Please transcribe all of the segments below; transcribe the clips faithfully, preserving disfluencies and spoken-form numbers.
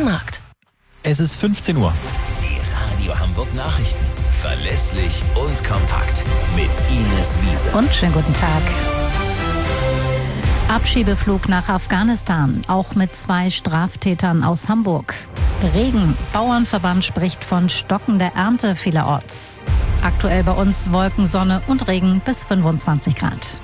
am Markt. Es ist fünfzehn Uhr. Die Radio Hamburg Nachrichten. Verlässlich und kompakt. Mit Ines Wiese. Und schönen guten Tag. Abschiebeflug nach Afghanistan, auch mit zwei Straftätern aus Hamburg. Regen. Bauernverband spricht von stockender Ernte vielerorts. Aktuell bei uns Wolken, Sonne und Regen bis fünfundzwanzig Grad.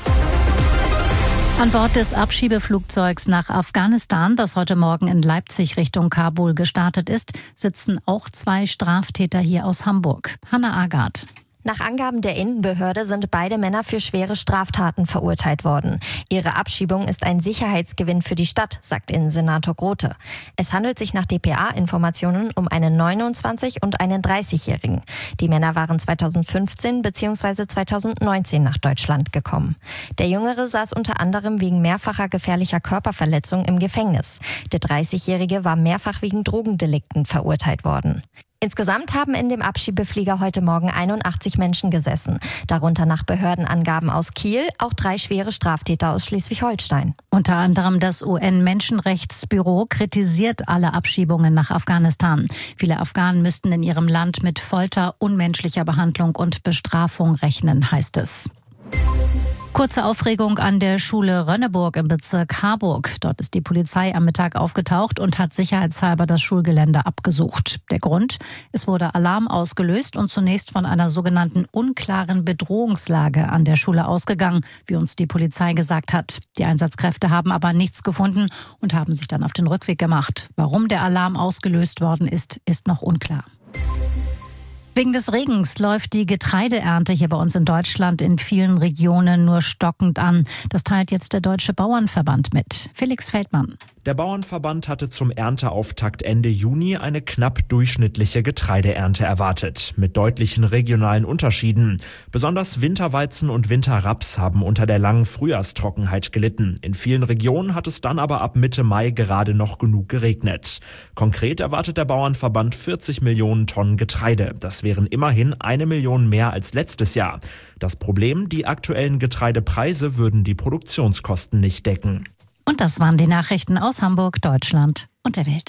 An Bord des Abschiebeflugzeugs nach Afghanistan, das heute Morgen in Leipzig Richtung Kabul gestartet ist, sitzen auch zwei Straftäter hier aus Hamburg. Hanna Agard. Nach Angaben der Innenbehörde sind beide Männer für schwere Straftaten verurteilt worden. Ihre Abschiebung ist ein Sicherheitsgewinn für die Stadt, sagt Innensenator Grote. Es handelt sich nach D P A-Informationen um einen neunundzwanzig- und einen dreißigjährigen. Die Männer waren zweitausendfünfzehn bzw. zweitausendneunzehn nach Deutschland gekommen. Der Jüngere saß unter anderem wegen mehrfacher gefährlicher Körperverletzung im Gefängnis. Der dreißigjährige war mehrfach wegen Drogendelikten verurteilt worden. Insgesamt haben in dem Abschiebeflieger heute Morgen einundachtzig Menschen gesessen. Darunter nach Behördenangaben aus Kiel auch drei schwere Straftäter aus Schleswig-Holstein. Unter anderem das U N-Menschenrechtsbüro kritisiert alle Abschiebungen nach Afghanistan. Viele Afghanen müssten in ihrem Land mit Folter, unmenschlicher Behandlung und Bestrafung rechnen, heißt es. Kurze Aufregung an der Schule Rönneburg im Bezirk Harburg. Dort ist die Polizei am Mittag aufgetaucht und hat sicherheitshalber das Schulgelände abgesucht. Der Grund? Es wurde Alarm ausgelöst und zunächst von einer sogenannten unklaren Bedrohungslage an der Schule ausgegangen, wie uns die Polizei gesagt hat. Die Einsatzkräfte haben aber nichts gefunden und haben sich dann auf den Rückweg gemacht. Warum der Alarm ausgelöst worden ist, ist noch unklar. Wegen des Regens läuft die Getreideernte hier bei uns in Deutschland in vielen Regionen nur stockend an. Das teilt jetzt der Deutsche Bauernverband mit. Felix Feldmann. Der Bauernverband hatte zum Ernteauftakt Ende Juni eine knapp durchschnittliche Getreideernte erwartet, mit deutlichen regionalen Unterschieden. Besonders Winterweizen und Winterraps haben unter der langen Frühjahrstrockenheit gelitten. In vielen Regionen hat es dann aber ab Mitte Mai gerade noch genug geregnet. Konkret erwartet der Bauernverband vierzig Millionen Tonnen Getreide. Das wären immerhin eine Million mehr als letztes Jahr. Das Problem, die aktuellen Getreidepreise würden die Produktionskosten nicht decken. Und das waren die Nachrichten aus Hamburg, Deutschland und der Welt.